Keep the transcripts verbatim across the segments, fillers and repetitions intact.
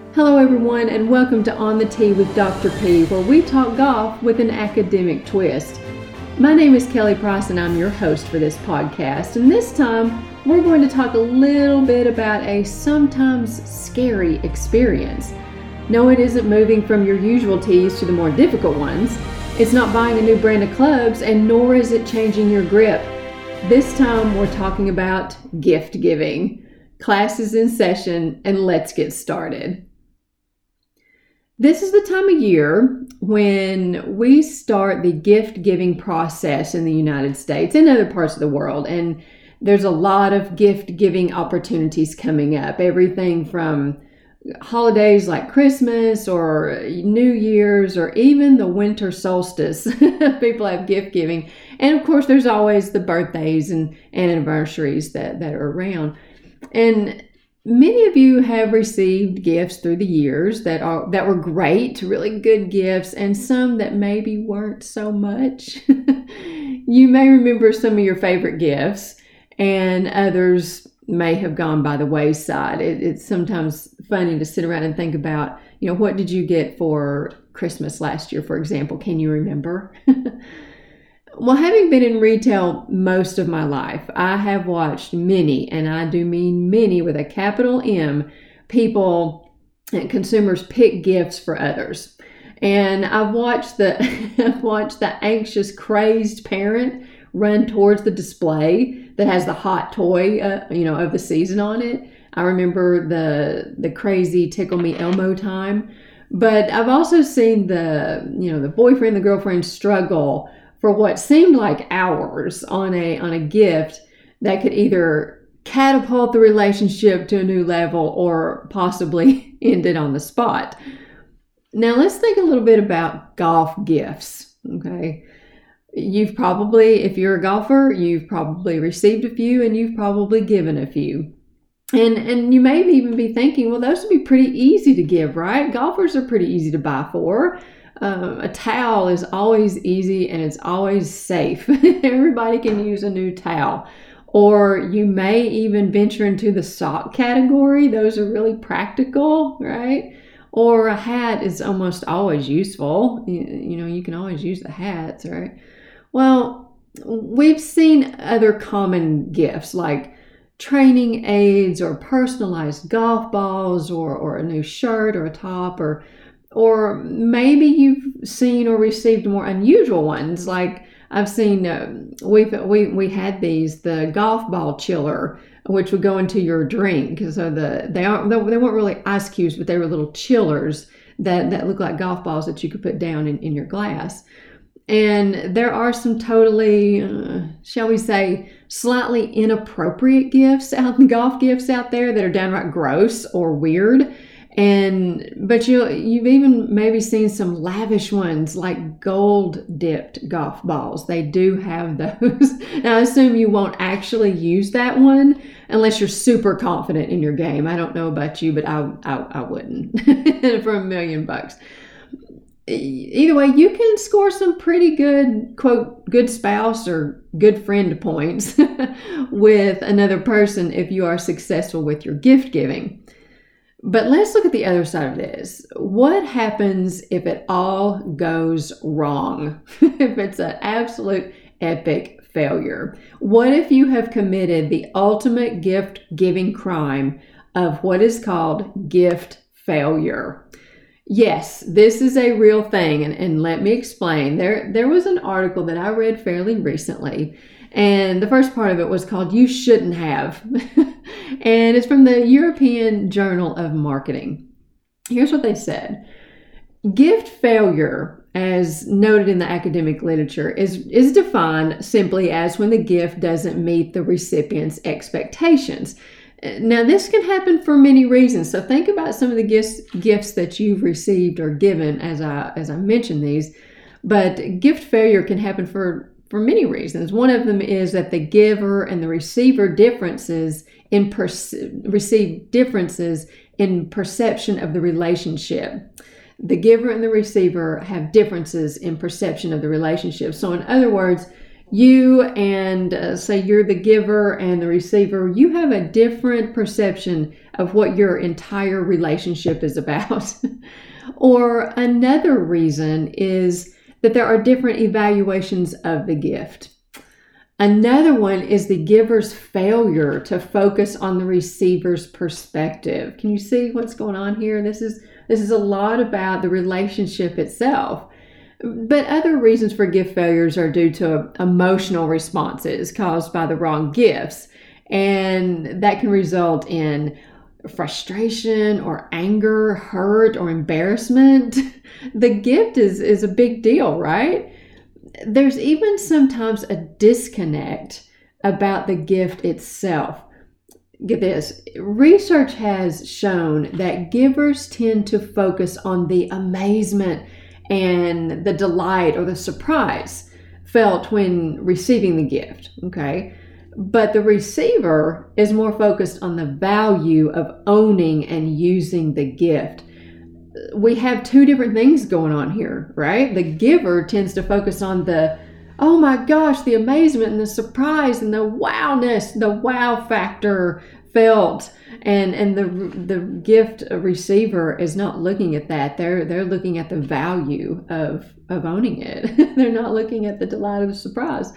Hello everyone, and welcome to On the Tee with Doctor P, where we talk golf with an academic twist. My name is Kelly Price and I'm your host for this podcast, and this time we're going to talk a little bit about a sometimes scary experience. No, it isn't moving from your usual tees to the more difficult ones. It's not buying a new brand of clubs, and nor is it changing your grip. This time we're talking about gift giving. Class is in session, and let's get started. This is the time of year when we start the gift-giving process in the United States and other parts of the world. And there's a lot of gift-giving opportunities coming up. Everything from holidays like Christmas or New Year's or even the winter solstice. People have gift-giving. And of course, there's always the birthdays and, and anniversaries that, that are around. And many of you have received gifts through the years that are that were great, really good gifts, and some that maybe weren't so much. You may remember some of your favorite gifts, and others may have gone by the wayside. It, it's sometimes funny to sit around and think about, you know, what did you get for Christmas last year, for example? Can you remember? Well, having been in retail most of my life, I have watched many, and I do mean many with a capital M, people and consumers pick gifts for others. And I've watched the I've watched the anxious, crazed parent run towards the display that has the hot toy, uh, you know, of the season on it. I remember the the crazy Tickle Me Elmo time. But I've also seen the, you know, the boyfriend, the girlfriend struggle for what seemed like hours on a on a gift that could either catapult the relationship to a new level or possibly end it on the spot. Now let's think a little bit about golf gifts, okay? You've probably, if you're a golfer, you've probably received a few and you've probably given a few. And and you may even be thinking, well, those would be pretty easy to give, right? Golfers are pretty easy to buy for. Um, a towel is always easy and it's always safe. Everybody can use a new towel. Or you may even venture into the sock category. Those are really practical, right? Or a hat is almost always useful. You, you know, you can always use the hats, right? Well, we've seen other common gifts like training aids or personalized golf balls or, or a new shirt or a top, or Or maybe you've seen or received more unusual ones. Like I've seen, uh, we've, we we had these, the golf ball chiller, which would go into your drink. So the they aren't they weren't really ice cubes, but they were little chillers that that look like golf balls that you could put down in, in your glass. And there are some totally, uh, shall we say, slightly inappropriate gifts out, golf gifts out there that are downright gross or weird. And but you you've even maybe seen some lavish ones like gold dipped golf balls. They do have those. Now I assume you won't actually use that one unless you're super confident in your game. I don't know about you, but I I, I wouldn't for a million bucks. Either way, you can score some pretty good, quote, good spouse or good friend points with another person if you are successful with your gift giving. But let's look at the other side of this. What happens if it all goes wrong? If it's an absolute epic failure? What if you have committed the ultimate gift-giving crime of what is called gift failure? Yes, this is a real thing, and, and let me explain. There, there was an article that I read fairly recently, and the first part of it was called You Shouldn't Have. And it's from the European Journal of Marketing. Here's what they said. Gift failure, as noted in the academic literature, is, is defined simply as when the gift doesn't meet the recipient's expectations. Now, this can happen for many reasons. So think about some of the gifts gifts that you've received or given as I as I mentioned these. But gift failure can happen for, for many reasons. One of them is that the giver and the receiver differences in perce- receive differences in perception of the relationship. The giver and the receiver have differences in perception of the relationship. So in other words, you and uh, say you're the giver and the receiver, you have a different perception of what your entire relationship is about. Or another reason is that there are different evaluations of the gift. Another one is the giver's failure to focus on the receiver's perspective. Can you see what's going on here? This is this is a lot about the relationship itself. But other reasons for gift failures are due to emotional responses caused by the wrong gifts. And that can result in frustration or anger, hurt, or embarrassment. The gift is, is a big deal, right? There's even sometimes a disconnect about the gift itself. Get this, research has shown that givers tend to focus on the amazement and the delight or the surprise felt when receiving the gift, okay? But the receiver is more focused on the value of owning and using the gift. We have two different things going on here, right? The giver tends to focus on the, oh my gosh, the amazement and the surprise and the wowness, the wow factor felt. And and the the gift receiver is not looking at that. They're they're looking at the value of, of owning it. They're not looking at the delight of the surprise.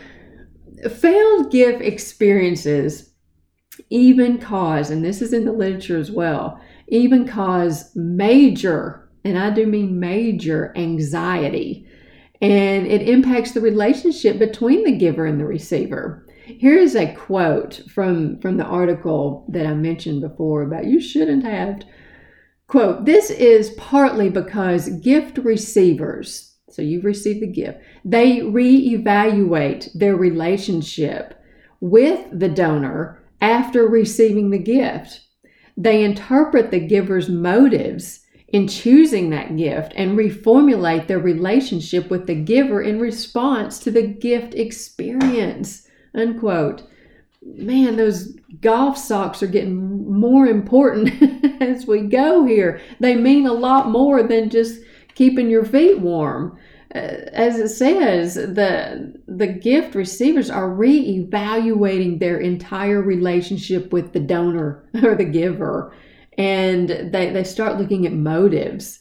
Failed gift experiences even cause, and this is in the literature as well, even cause major, and I do mean major, anxiety. And it impacts the relationship between the giver and the receiver. Here is a quote from, from the article that I mentioned before about you shouldn't have. Quote, "This is partly because gift receivers," so you've received the gift, "they reevaluate their relationship with the donor after receiving the gift. They interpret the giver's motives in choosing that gift and reformulate their relationship with the giver in response to the gift experience." Unquote. Man, those golf socks are getting more important as we go here. They mean a lot more than just keeping your feet warm. Uh, as it says, the, the gift receivers are reevaluating their entire relationship with the donor or the giver. And they, they start looking at motives.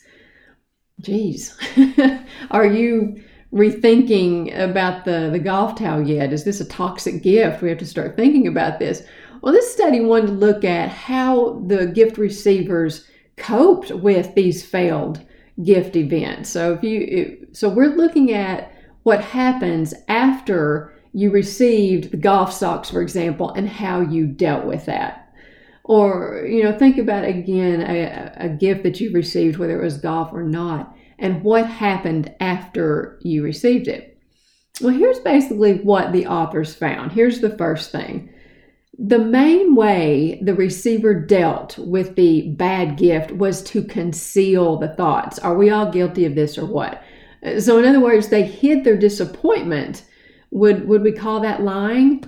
Geez, are you rethinking about the, the golf towel yet? Is this a toxic gift? We have to start thinking about this. Well, this study wanted to look at how the gift receivers coped with these failed gift events. So if you, so we're looking at what happens after you received the golf socks, for example, and how you dealt with that. Or, you know, think about again a, a gift that you received, whether it was golf or not, and what happened after you received it. Well, here's basically what the authors found. Here's the first thing. The main way the receiver dealt with the bad gift was to conceal the thoughts. Are we all guilty of this or what? So in other words, they hid their disappointment. Would, would we call that lying?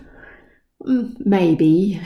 Maybe.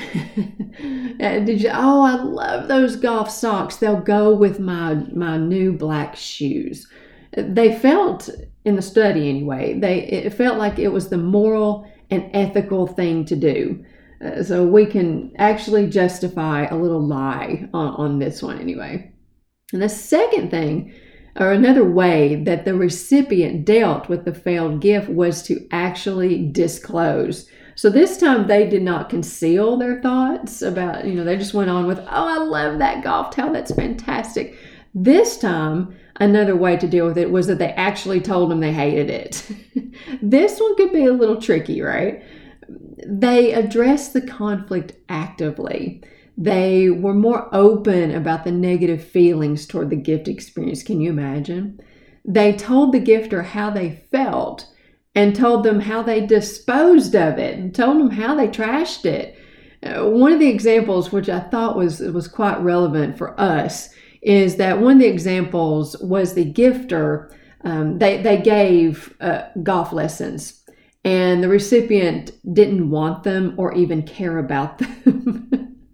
Did you? Oh, I love those golf socks. They'll go with my my new black shoes. They felt, in the study anyway, they it felt like it was the moral and ethical thing to do. Uh, so we can actually justify a little lie on, on this one anyway. And the second thing, or another way that the recipient dealt with the failed gift, was to actually disclose. So this time they did not conceal their thoughts about, you know, they just went on with, oh, I love that golf towel. That's fantastic. This time, another way to deal with it was that they actually told them they hated it. This one could be a little tricky, right? They addressed the conflict actively. They were more open about the negative feelings toward the gift experience. Can you imagine? They told the gifter how they felt and told them how they disposed of it and told them how they trashed it. Uh, one of the examples, which I thought was, was quite relevant for us, is that one of the examples was the gifter. Um, they, they gave uh, golf lessons, and the recipient didn't want them or even care about them.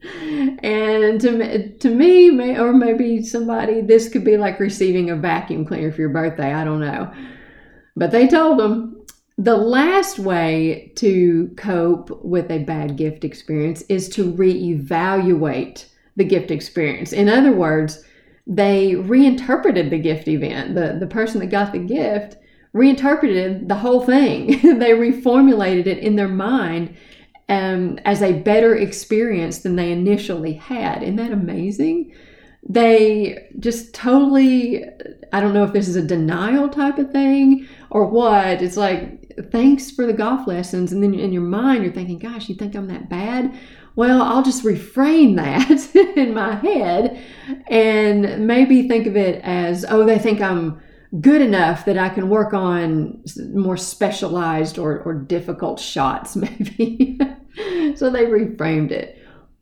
And to, to me, may, or maybe somebody, this could be like receiving a vacuum cleaner for your birthday. I don't know. But they told them. The last way to cope with a bad gift experience is to reevaluate the gift experience. In other words, they reinterpreted the gift event. The, the person that got the gift reinterpreted the whole thing. They reformulated it in their mind um, as a better experience than they initially had. Isn't that amazing? They just totally, I don't know if this is a denial type of thing or what. It's like, thanks for the golf lessons. And then in your mind, you're thinking, gosh, you think I'm that bad? Well, I'll just reframe that in my head and maybe think of it as, oh, they think I'm good enough that I can work on more specialized or, or difficult shots, maybe. So they reframed it.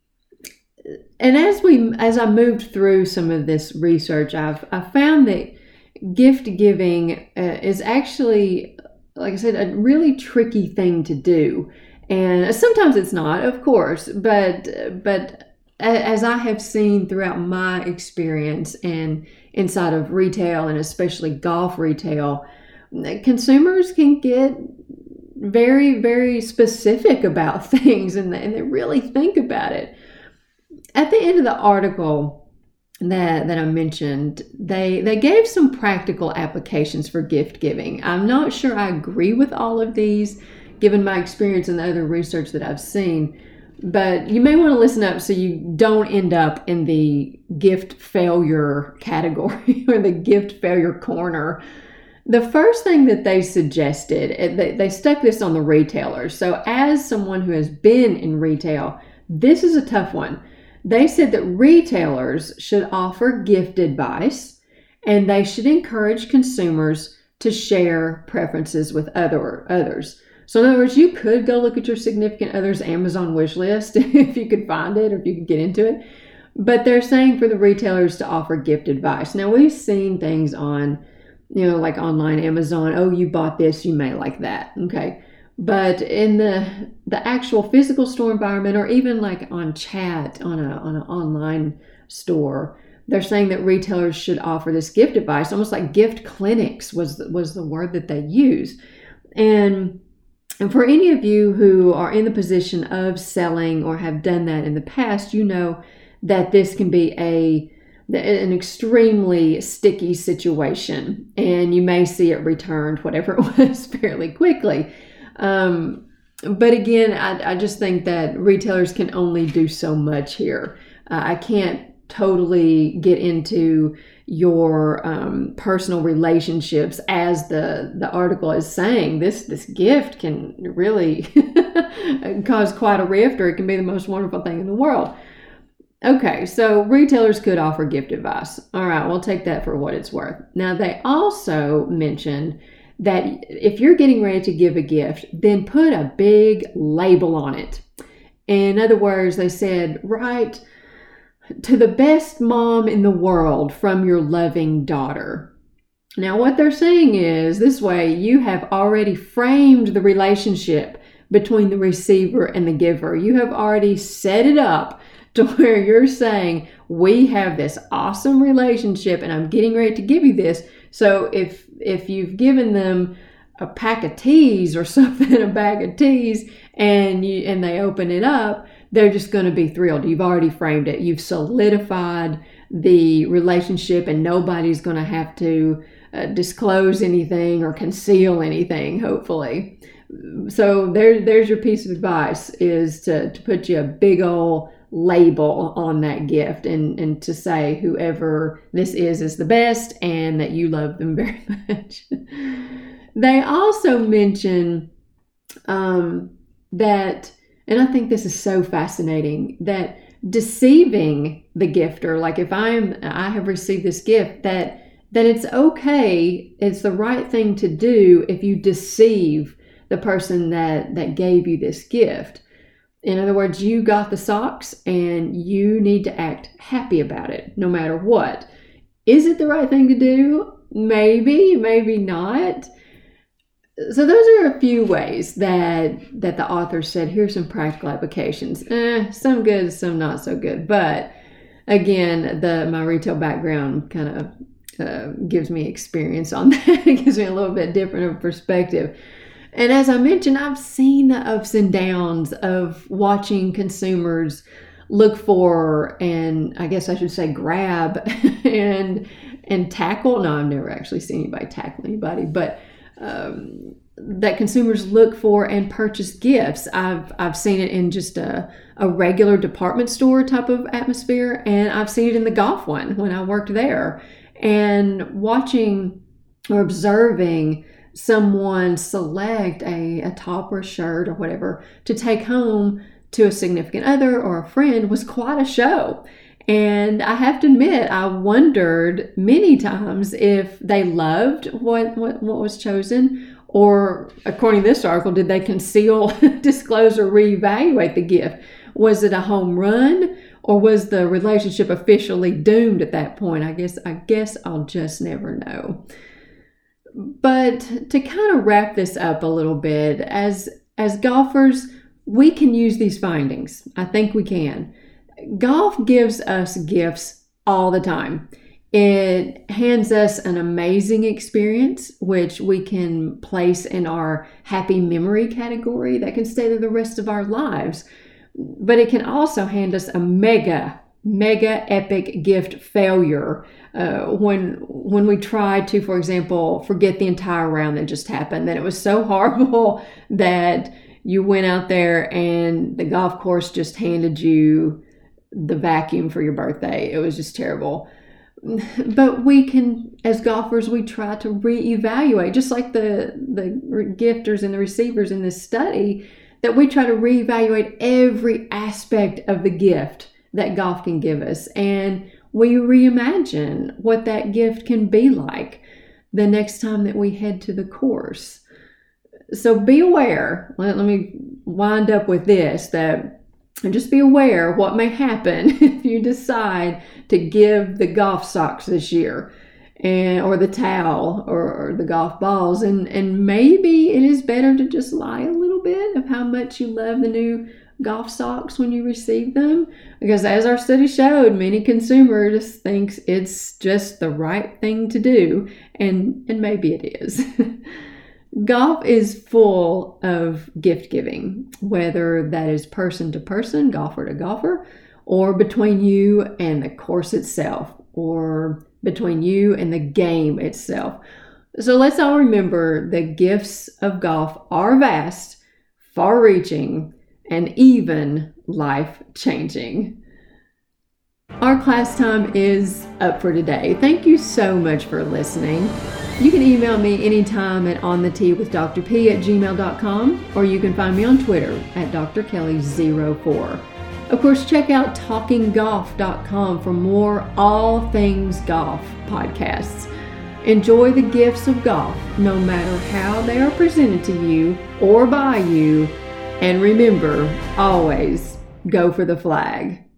And as we, as I moved through some of this research, I've I found that gift giving uh, is actually, like I said, a really tricky thing to do. And sometimes it's not, of course, but but as I have seen throughout my experience and inside of retail and especially golf retail, consumers can get very, very specific about things and they, and they really think about it. At the end of the article that, that I mentioned, they, they gave some practical applications for gift giving. I'm not sure I agree with all of these, given my experience and the other research that I've seen, but you may want to listen up so you don't end up in the gift failure category or the gift failure corner. The first thing that they suggested, they, they stuck this on the retailers. So as someone who has been in retail, this is a tough one. They said that retailers should offer gift advice and they should encourage consumers to share preferences with other others. So in other words, you could go look at your significant other's Amazon wish list if you could find it or if you could get into it. But they're saying for the retailers to offer gift advice. Now we've seen things on, you know, like online Amazon, oh, you bought this, you may like that. Okay. But in the the actual physical store environment, or even like on chat on a on an online store, they're saying that retailers should offer this gift advice, almost like gift clinics was was the word that they use. And and for any of you who are in the position of selling or have done that in the past, you know that this can be a an extremely sticky situation, and you may see it returned, whatever it was, fairly quickly. Um, but again, I, I just think that retailers can only do so much here. Uh, I can't totally get into your um, personal relationships, as the, the article is saying. This this gift can really cause quite a rift, or it can be the most wonderful thing in the world. Okay, so retailers could offer gift advice. All right, we'll take that for what it's worth. Now, they also mentioned that if you're getting ready to give a gift, then put a big label on it. In other words, they said, write, "To the best mom in the world from your loving daughter." Now, what they're saying is, this way you have already framed the relationship between the receiver and the giver. You have already set it up to where you're saying, we have this awesome relationship and I'm getting ready to give you this. So if if you've given them a pack of teas or something, a bag of teas, and you and they open it up, they're just going to be thrilled. You've already framed it. You've solidified the relationship, and nobody's going to have to uh, disclose anything or conceal anything, hopefully. So there, there's your piece of advice, is to, to put you a big old label on that gift, and, and to say whoever this is is the best and that you love them very much. They also mention um, that, and I think this is so fascinating, that deceiving the gifter, like if I'm, I have received this gift, that, that it's okay, it's the right thing to do if you deceive the person that, that gave you this gift. In other words, you got the socks and you need to act happy about it, no matter what. Is it the right thing to do? Maybe, maybe not. So those are a few ways that that the author said, here's some practical applications. Eh, some good, some not so good. But again, the my retail background kind of uh, gives me experience on that. It gives me a little bit different of a perspective. And as I mentioned, I've seen the ups and downs of watching consumers look for, and I guess I should say grab and and tackle. No, I've never actually seen anybody tackle anybody, but um, that consumers look for and purchase gifts. I've I've seen it in just a, a regular department store type of atmosphere, and I've seen it in the golf one when I worked there. And watching or observing someone select a, a top or a shirt or whatever to take home to a significant other or a friend was quite a show. And I have to admit, I wondered many times if they loved what, what, what was chosen, or according to this article, did they conceal, disclose, or reevaluate the gift? Was it a home run, or was the relationship officially doomed at that point? I guess I guess I'll just never know. But to kind of wrap this up a little bit, as as golfers, we can use these findings. I think we can. Golf gives us gifts all the time. It hands us an amazing experience, which we can place in our happy memory category that can stay there the rest of our lives. But it can also hand us a mega, mega epic gift failure uh, when when we try to, for example, forget the entire round that just happened, that it was so horrible that you went out there and the golf course just handed you the vacuum for your birthday. It was just terrible. But we can, as golfers, we try to reevaluate, just like the, the gifters and the receivers in this study, that we try to reevaluate every aspect of the gift that golf can give us. And we reimagine what that gift can be like the next time that we head to the course. So be aware, let, let me wind up with this, that and just be aware of what may happen if you decide to give the golf socks this year, and or the towel or, or the golf balls. And, and maybe it is better to just lie a little bit of how much you love the new golf socks when you receive them. Because as our study showed, many consumers thinks it's just the right thing to do. And, and maybe it is. Golf is full of gift giving, whether that is person to person, golfer to golfer, or between you and the course itself, or between you and the game itself. So let's all remember the gifts of golf are vast, far-reaching, and even life-changing. Our class time is up for today. Thank you so much for listening. You can email me anytime at on the tee with Doctor P at gmail dot com, or you can find me on Twitter at D R Kelly zero four. Of course, check out talking golf dot com for more all things golf podcasts. Enjoy the gifts of golf, no matter how they are presented to you or by you. And remember, always go for the flag.